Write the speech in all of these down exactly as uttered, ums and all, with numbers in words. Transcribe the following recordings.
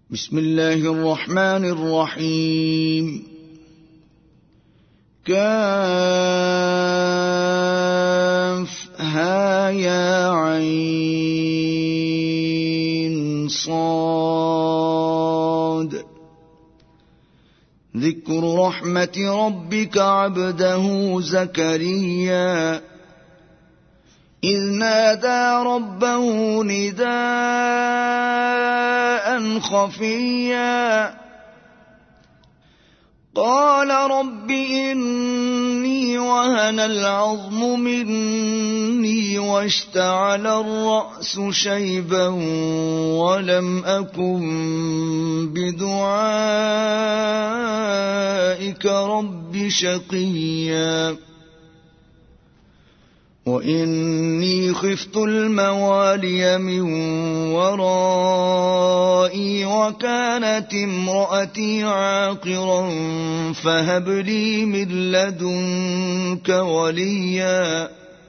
بسم الله الرحمن الرحيم. كافها يا عين صاد. ذكر رحمة ربك عبده زكريا إذ نادى ربه نداء خفيا قال رب إني وهن العظم مني واشتعل الرأس شيبا ولم أكن بدعائك رب شقيا وإني خفت الموالي من ورائي وكانت امرأتي عاقرا فهب لي من لدنك وليا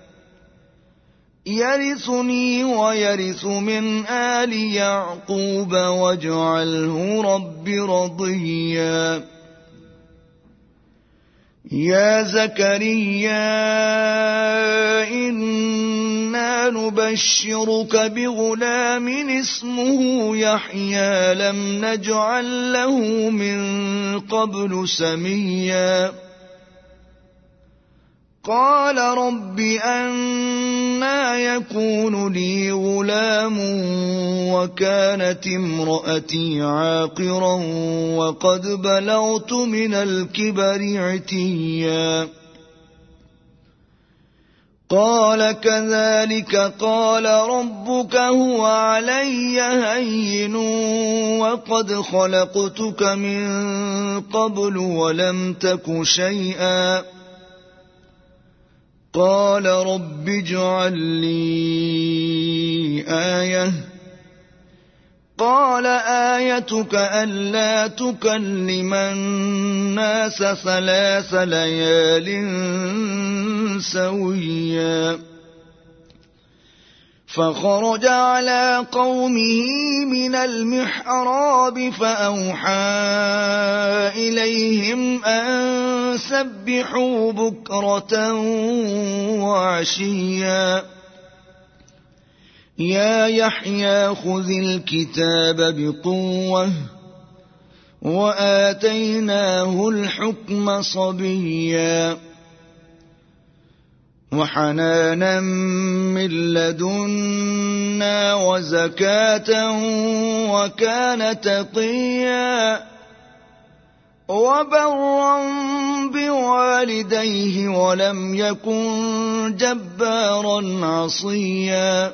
يرثني ويرث من آل يعقوب واجعله رب رضيا. يا زكريا إنا نبشرك بغلام اسمه يحيى لم نجعل له من قبل سميا قال رب أنى يكون لي غلام وكانت امرأتي عاقرا وقد بلغت من الكبر عتيا قال كذلك قال ربك هو علي هين وقد خلقتك من قبل ولم تك شيئا قال رب اجعل لي آية قال آيتك ألا تكلم الناس ثلاث ليال سويا فخرج على قومه من المحراب فأوحى إليهم أن سبحوا بكرة وعشيا يا يحيى خذ الكتاب بقوة وآتيناه الحكم صبيا وحنانا من لدنا وزكاة وكان تقيا وبرا بوالديه ولم يكن جبارا عصيا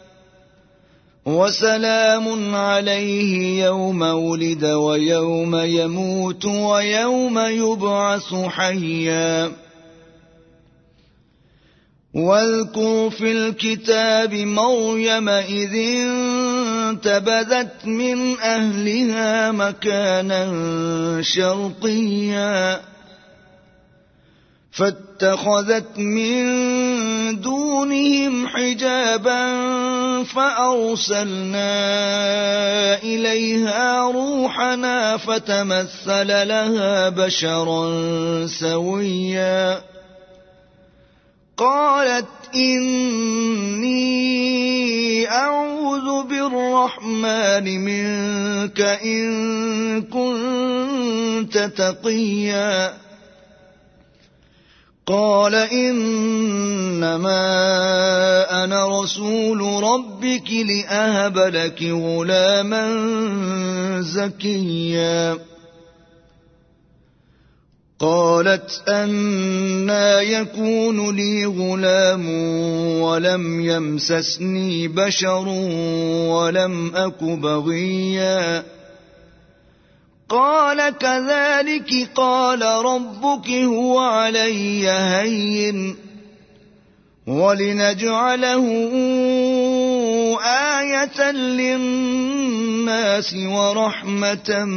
وسلام عليه يوم ولد ويوم يموت ويوم يبعث حيا واذكر في الكتاب مريم إذ انتبذت من أهلها مكانا شرقيا فاتخذت من دونهم حجابا فأرسلنا إليها روحنا فتمثل لها بشرا سويا قالت إني أعوذ بالرحمن منك إن كنت تقيا قال إنما أنا رسول ربك لأهب لك غلاما زكيا قالت أنى يكون لي غلام ولم يمسسني بشر ولم أك بغيا قال كذلك قال ربك هو علي هين ولنجعله آية للناس ورحمة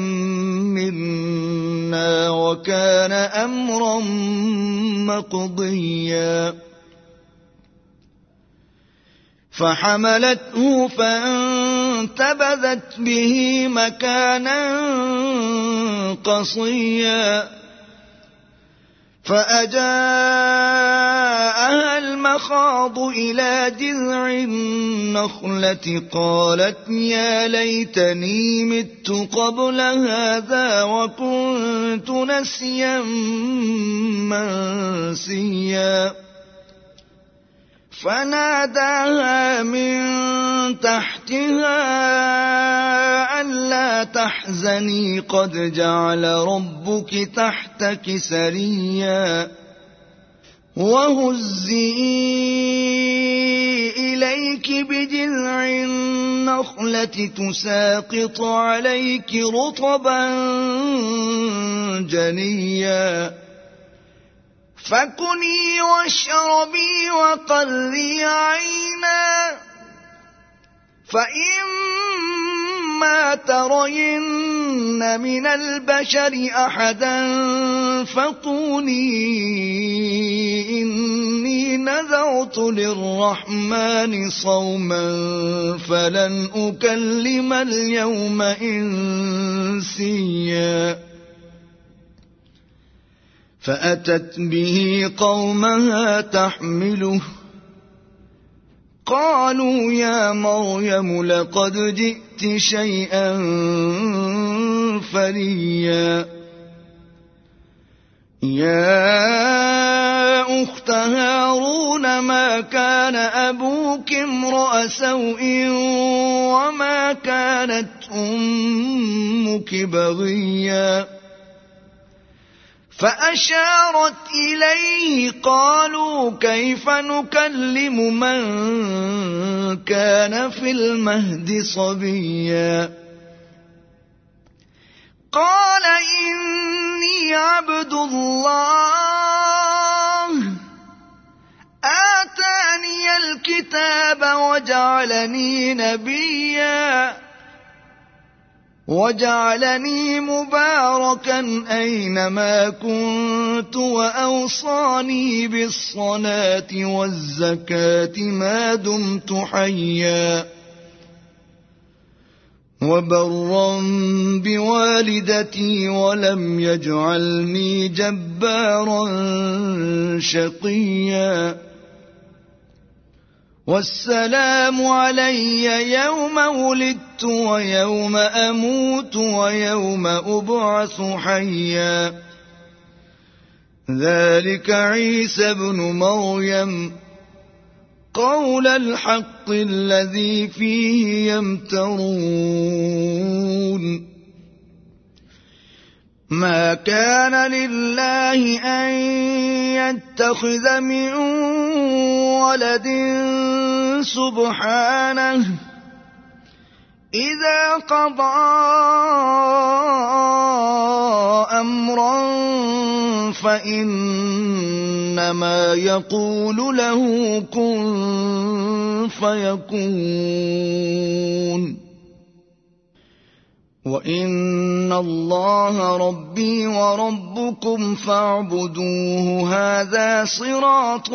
منا وكان أمرا مقضيا فحملته فانتبذت فانتبذت به مكانا قصيا فأجاءها المخاض إلى جذع النخلة قالت يا ليتني مت قبل هذا وكنت نسيا منسيا فناداها من تحتها ألا تحزني قد جعل ربك تحتك سريا وهزي إليك بجذع النخلة تساقط عليك رطبا جنيا فكلي واشربي وقري عينا فإما ترين من البشر أحدا فقولي إني نذرت للرحمن صوما فلن أكلم اليوم إنسيا فأتت به قومها تحمله قالوا يا مريم لقد جئت شيئا فريا يا أخت هارون ما كان أبوك امرأ سوء وما كانت أمك بغيا فأشارت إليه قالوا كيف نكلم من كان في المهد صبيا قال إني عبد الله آتاني الكتاب وجعلني نبيا وجعلني مباركا أينما كنت وأوصاني بالصلاة والزكاة ما دمت حيا وبرا بوالدتي ولم يجعلني جبارا شقيا والسلام علي يوم ولدت ويوم أموت ويوم أبعث حيا ذلك عيسى ابن مريم قول الحق الذي فيه يمترون ما كان لله أن يتخذ من ولد سبحانه إذا قضى أمرا فإنما يقول له كن فيكون وإن الله ربي وربكم فاعبدوه هذا صراط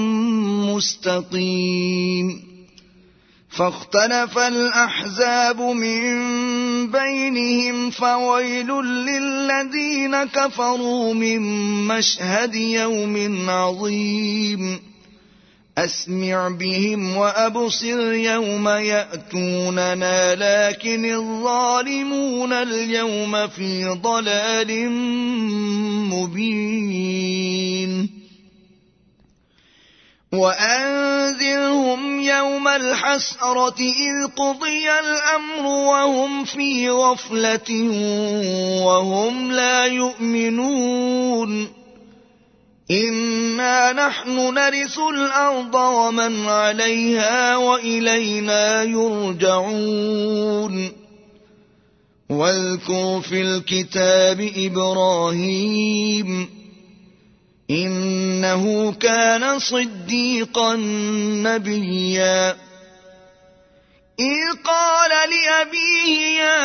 مستقيم فاختلف الأحزاب من بينهم فويل للذين كفروا من مشهد يوم عظيم أسمع بهم وأبصر يوم يأتوننا لكن الظالمون اليوم في ضلال مبين وأنذرهم يوم الحسرة إذ قضي الأمر وهم في غفلة وهم لا يؤمنون إنا نحن نرث الأرض ومن عليها وإلينا يرجعون واذكر في الكتاب إبراهيم إنه كان صديقا نبيا إذ قال لأبيه يا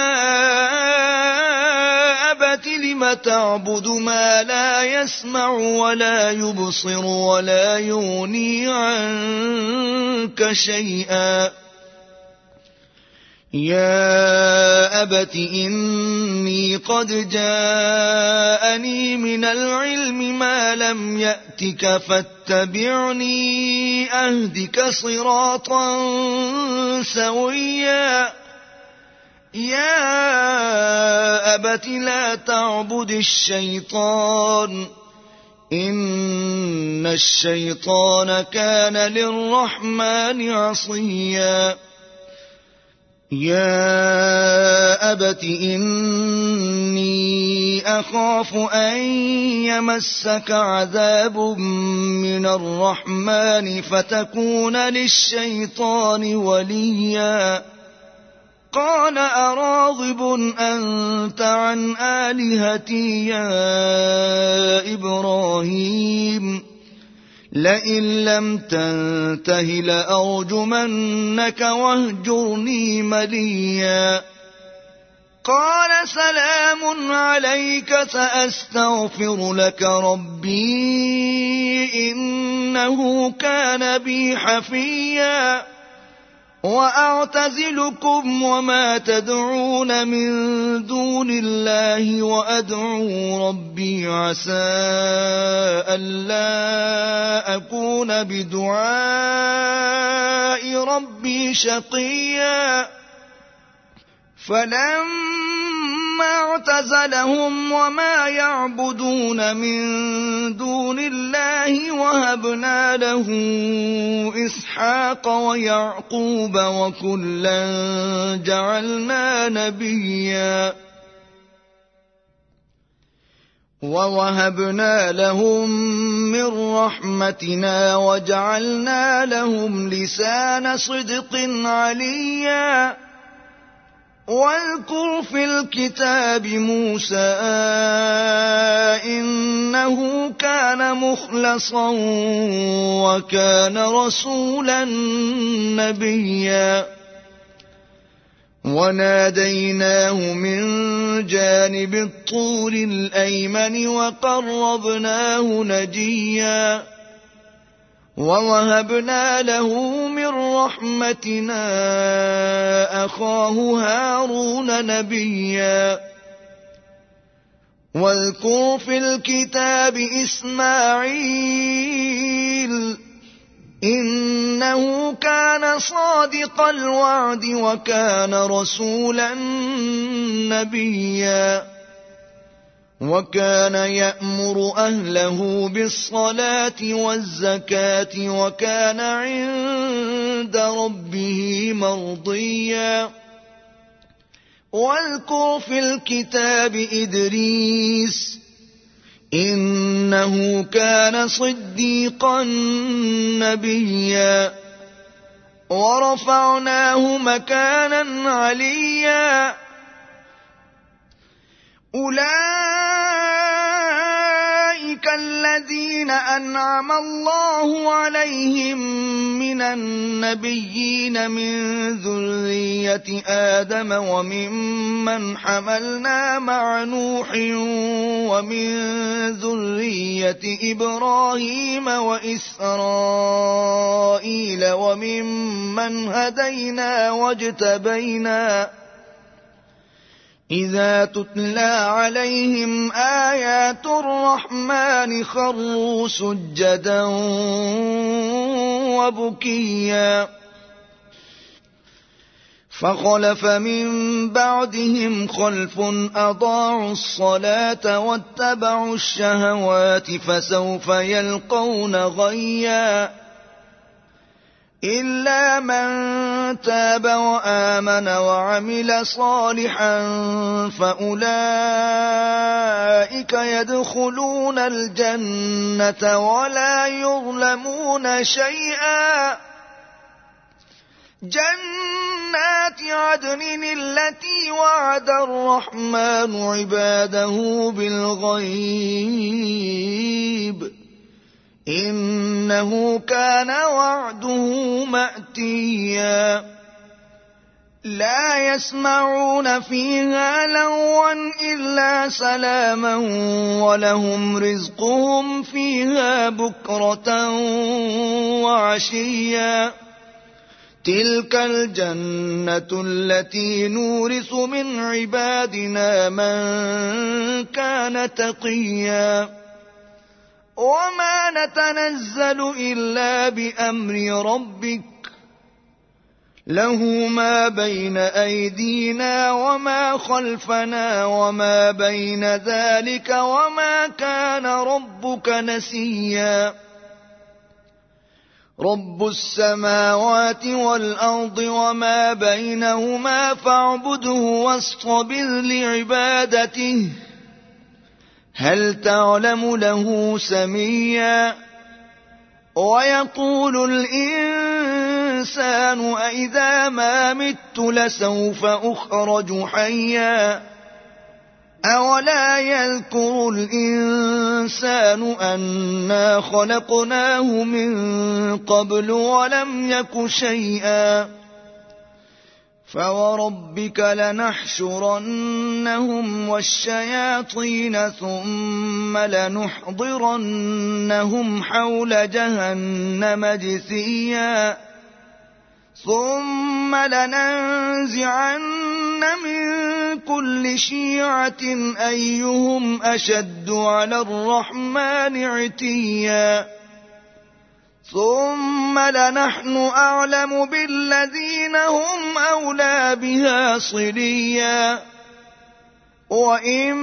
أبت لم تعبد ما لا يسمع ولا يبصر ولا يغني عنك شيئا يا أبت إني قد جاءني من العلم ما لم يأتك فاتبعني أهدك صراطا سويا يا أبت لا تعبد الشيطان إن الشيطان كان للرحمن عصيا يا أبت إني أخاف أن يمسك عذاب من الرحمن فتكون للشيطان وليا قال أراغب أنت عن آلهتي يا إبراهيم لئن لم تنته لأرجمنك واهجرني مليا قال سلام عليك سأستغفر لك ربي إنه كان بي حفيا وأعتزلكم وما تدعون من دون الله وأدعو ربي عسى ألا أكون بدعاء ربي شقيا فلما اعتزلهم وما يعبدون من دون الله وهبنا له إسحاق ويعقوب وكلا جعلنا نبيا ووهبنا لهم من رحمتنا وجعلنا لهم لسان صدق عليا واذكر في الكتاب موسى إنه كان مخلصا وكان رسولا نبيا وناديناه من جانب الطور الأيمن وقربناه نجيا ووهبنا له من رحمتنا أخاه هارون نبيا واذكر في الكتاب إسماعيل إنه كان صادق الوعد وكان رسولا نبيا وكان يأمر أهله بالصلاة والزكاة وكان عند ربه مرضيا واذكر في الكتاب إدريس إنه كان صديقا نبيا ورفعناه مكانا عليا أولئك الذين أنعم الله عليهم من النبيين من ذرية آدم وممن حملنا مع نوح ومن ذرية إبراهيم وإسرائيل وممن هدينا واجتبينا إذا تتلى عليهم آيات الرحمن خروا سجدا وبكيا فخلف من بعدهم خلف أضاعوا الصلاة واتبعوا الشهوات فسوف يلقون غيا إلا من تاب وآمن وعمل صالحا فأولئك يدخلون الجنة ولا يظلمون شيئا جنات عدن التي وعد الرحمن عباده بالغيب إنه كان وعده مأتيا لا يسمعون فيها لغوا إلا سلاما ولهم رزقهم فيها بكرة وعشيا تلك الجنة التي نورث من عبادنا من كان تقيا وما نتنزل إلا بأمر ربك له ما بين أيدينا وما خلفنا وما بين ذلك وما كان ربك نسيا رب السماوات والأرض وما بينهما فاعبده واصطبر لعبادته هل تعلم له سميا ويقول الإنسان أإذا ما مت لسوف أخرج حيا أولا يذكر الإنسان أنا خلقناه من قبل ولم يك شيئا فوربك لنحشرنهم والشياطين ثم لنحضرنهم حول جهنم جثيا ثم لننزعن من كل شيعة أيهم أشد على الرحمن عتيا ثم لنحن أعلم بالذين هم أولى بها صليا وإن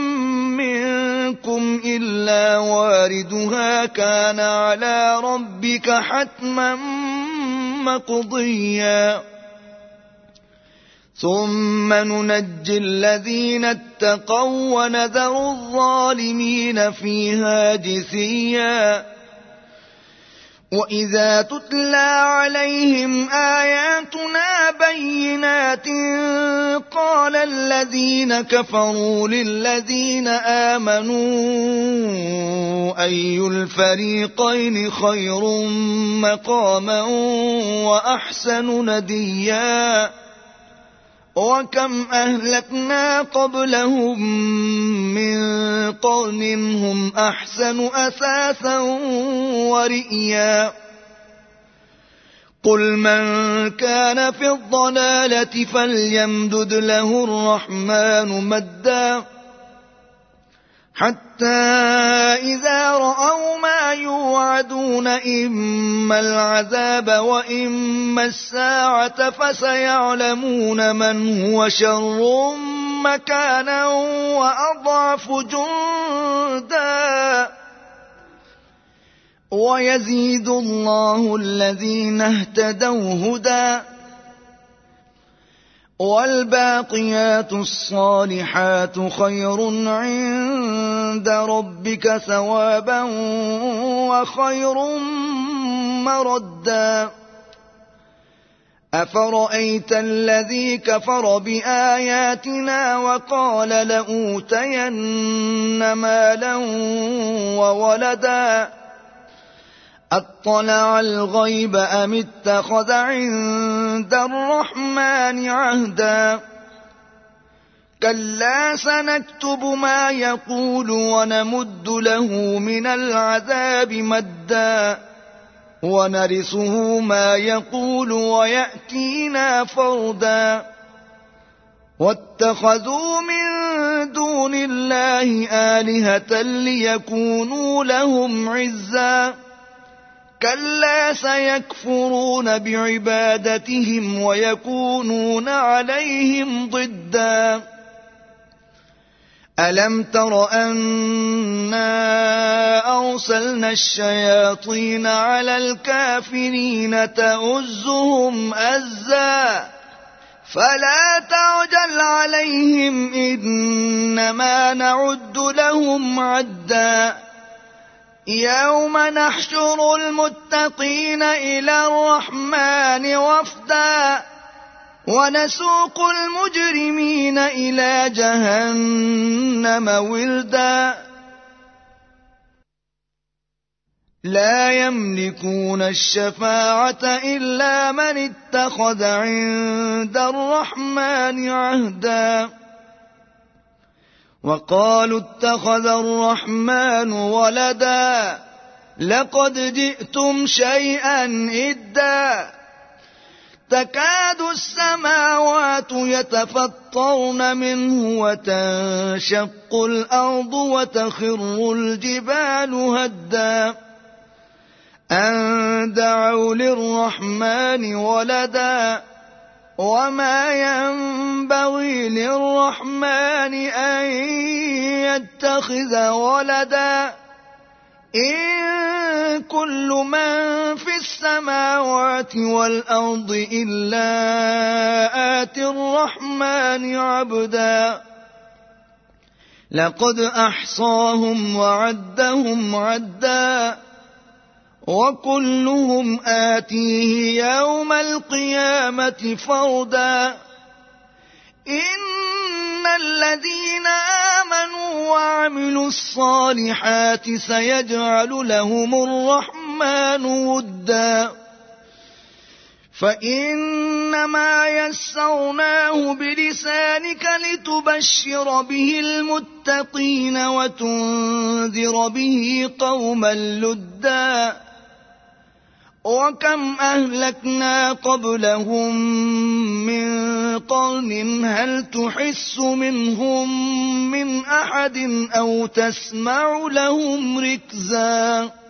منكم إلا واردها كان على ربك حتما مقضيا ثم ننجي الذين اتقوا ونذر الظالمين فيها جثيا وإذا تتلى عليهم آياتنا بينات قال الذين كفروا للذين آمنوا أي الفريقين خير مقاما وأحسن نديا وكم أهلكنا قبلهم من قرن هم أحسن أثاثا ورئيا قل من كان في الضلالة فليمدد له الرحمن مدا حتى إذا رأوا ما يوعدون إما العذاب وإما الساعة فسيعلمون من هو شر مكانا وأضعف جندا ويزيد الله الذين اهتدوا هدى والباقيات الصالحات خير عند ربك ثوابا وخير مردا أفرأيت الذي كفر بآياتنا وقال لأوتين مالا وولدا أطلع الغيب أم اتخذ عند الرحمن عهدا كلا سنكتب ما يقول ونمد له من العذاب مدا ونرثه ما يقول ويأتينا فردا واتخذوا من دون الله آلهة ليكونوا لهم عزا كلا سيكفرون بعبادتهم ويكونون عليهم ضدا ألم تر أنا أرسلنا الشياطين على الكافرين تؤزهم أزا فلا تعجل عليهم إنما نعد لهم عدا يوم نحشر المتقين إلى الرحمن وفدا ونسوق المجرمين إلى جهنم وردا لا يملكون الشفاعة إلا من اتخذ عند الرحمن عهدا وقالوا اتخذ الرحمن ولدا لقد جئتم شيئا إدا تكاد السماوات يتفطرن منه وتنشق الأرض وتخر الجبال هدا أن دعوا للرحمن ولدا وما ينبغي للرحمن أن يتخذ ولدا إن كل من في السماوات والأرض إلا آتي الرحمن عبدا لقد أحصاهم وعدهم عدا وكلهم آتيه يوم القيامة فردا إن الذين آمنوا وعملوا الصالحات سيجعل لهم الرحمن ودا فإنما يسرناه بلسانك لتبشر به المتقين وتنذر به قوما لدا وكم أهلكنا قبلهم من قرن هل تحس منهم من أحد أو تسمع لهم ركزا